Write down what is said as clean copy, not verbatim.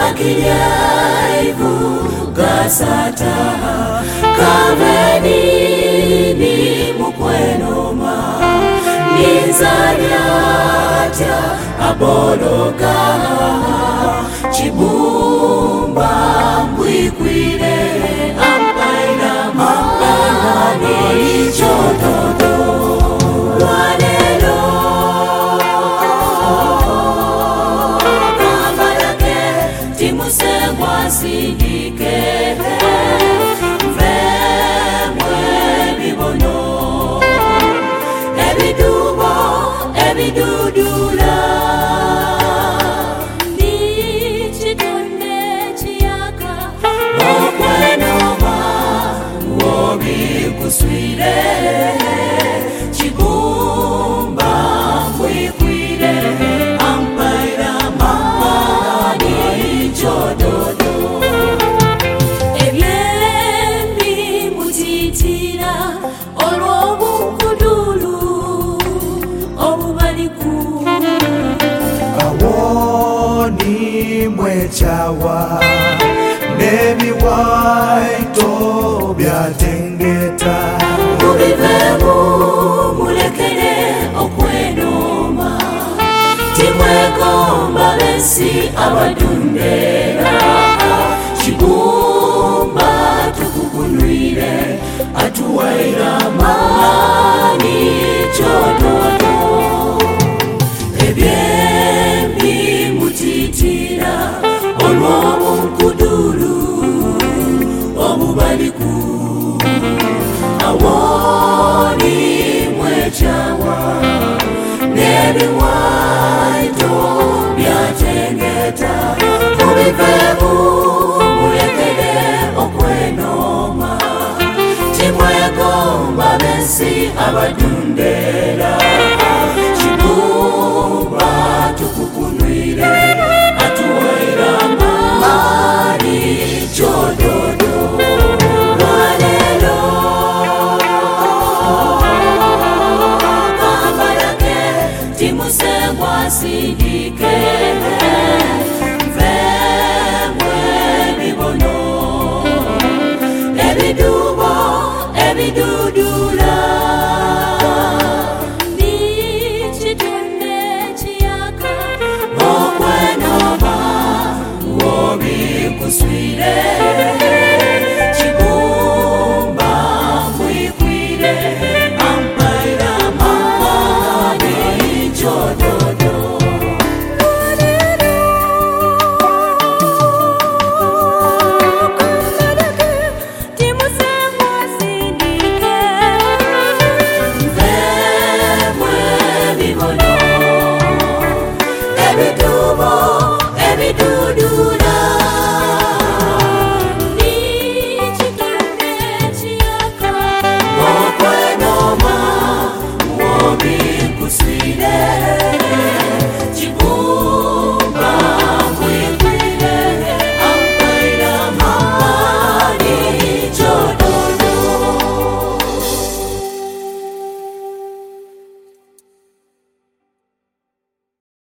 Amakijaivu gasata kavenini mukwenoma nizanyatya abologa chibumba mbwikwile ampaina mapani chototo wanelo kamalake timusengwa sihike vemwe bibono ebidubo ebidudula nichitonde chiyaka okwenoma wobikuswile chibumba mbwikwile ampaira mapani chododo ebyembi mutitira olw'obukudulu obubaliku awoni mwechawa nebiwaito byatengeta mubivemu mulekere okwenoma timwegomba besi abadundera chibumba tukukunwire atuwaira mani chododo ebyembi mutitira olw'obukudulu obubaliku awoni mwechawa nebiwaito byatengeta mubivemu mulekere okwenoma timwegomba besi abadundera chibumba tukukunwire atuwaira mani chododo wanelo kamalake timusengwa sihike